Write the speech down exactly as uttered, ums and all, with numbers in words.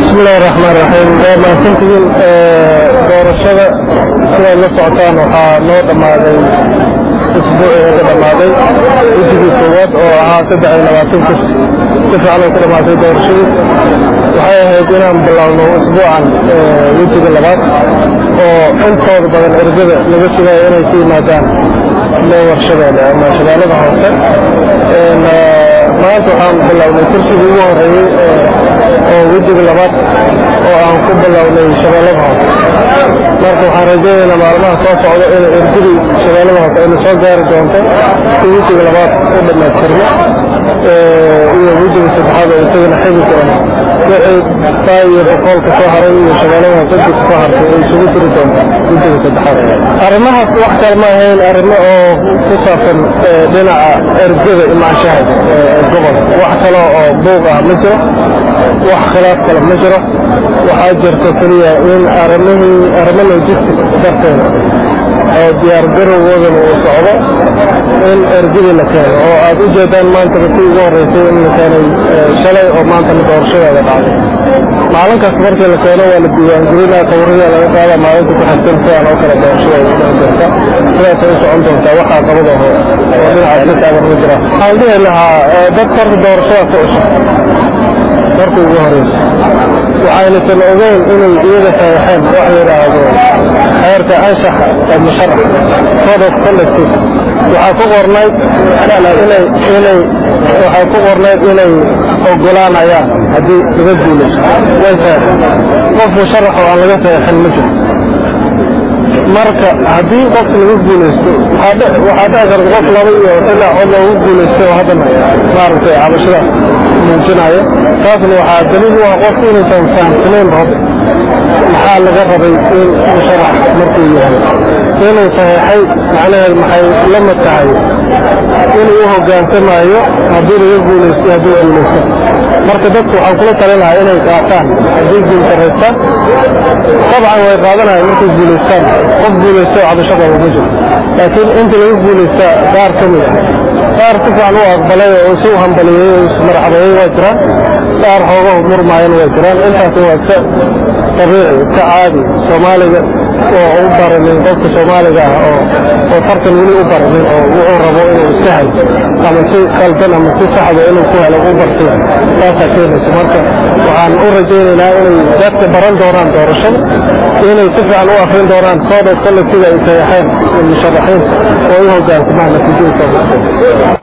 بسم الله الرحمن الرحيم. ما سنتين دورشة سنة لسعتان وحانو دماغي أسبوع دماغي وجدي صوت وعاتد على نواتين تفعلوا كل ما في دورشة وحيا هيدينا مبلغنا أسبوعا وجدي اللغات وانت صور بدن ارزده لبسنا يني في مادان لو ورشده ما شغاله بحوصة ما أنتو عام بلغنا كرسي بيوه رأي وجدي اللغات وعن كبلغنا شغاله marka waxaan rajaynaynaa maalmaha soo socda in ardaydu shaqaalada ay soo gaari doonto wijiga labaad oo dhammaystirmo iyo wijiga saddexaad oo isagana xidhi doona wixii taayir boqolka soo haray iyo shaqaalada saddex soo hartay ay isugu jiri doonto wijiga saddexaad arrimahaas wax kale ma ahayn arrimo oo ku saabsan dhinaca ardayda imaanshaha gobolka wax kale oo buuq ah ma jiro wax khilaaf kale ma jiro waxaa jirta kaliya in arrimihii arrimo logistic darteeda oo diyaar garowgoodan uu socdo in ergidii la keeno oo aad u jeedaan maanta dadkii ugu horreysay in la keenay shalay oo maanta la doorashadeeda dhacday maalin kasta markii la keeno waa la diiwaangelinaa sawirada laga qaada maalinta ku xigtan sidaan oo kale doorashadeeda dhici doonta sidaasay u socon doontaa waxaa qabada oo dhinacaas ka taagan ma jira waxaan dhihi lahaa dad horta doorashada ku cusub markii ugu horreysay waxaynasan ogeyn inay iyaga sayaxeen wax yidhaahdo xeerka anshaxa ee musharax code of conduct waxaa ku qornayd inay inay waxaa ku qornayd inay ogolaanayaan haddii laga guulayso way sayaxeen qof musharax oo aan laga sayaxin ma jiro marka haddii qof laga guulaysto waxaa dhici karta qof laba iyo ilaa cod loogu guulaysto oo haddana maaragtay cabashada muujinayo taasna waxaa daliil u ah qofku inuusan fahamsanayn rab maxaa laga rabay in musharax markuu yahay inuu saxeexay macnaheed maxay la mid tahay inuu u hogaansamayo haddii laga guulaysto hadduu guulaysto marka dadku waxaan kula talin lahaa inay qaataan haddii guultaraystaan dabcan way qaadanaya markay guulaystaan qof guulaysto cabashada uma jiro laakiin inta laga guulaystaa qaar ka mid ah qaar si fiican u aqbalay oo isu hambaliyey oo ismarxabeeyey waa jiraan qaar xoogahu murmaayana waa jiraan intaas waa iska dabiici iska caadi soomaaliga oo u baranin qofka soomaaliga ah oo oo tartan weli u baranin oo wuxuu rabo inuu iska helo ama si qaldan ama si saxda inuu ku helo u bartay taasaa keenaysa marka waxaan u rajaynaynaa inay dadka baran doonaan doorashada inay si fiican u akrin doonaan code of conduct sida ay sayaxeen musharaxiin oo u hogaansamaan natiijada soo baxday